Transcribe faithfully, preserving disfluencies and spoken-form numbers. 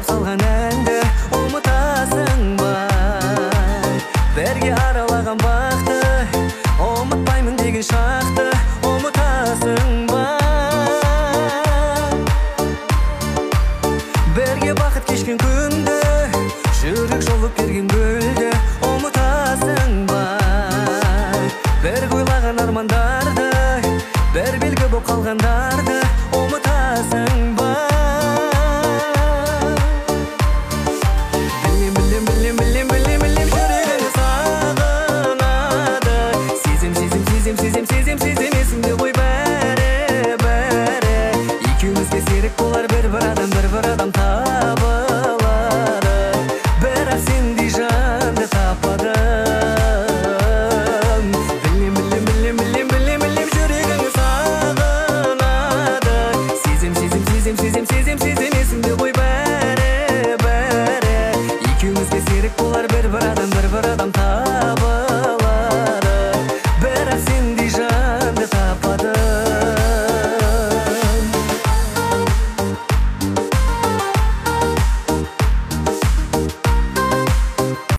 салған әнді ұмытасың ба? Бірге аралаған бақты ұмытпаймын деген шақты ұмытасың ба? Бірге бақыт кешкен күнді жүрек жолып берген гүлді ұмытасың ба? Бір ойлаған армандарды бір белгі боп қалғандарды ұмытасың ба?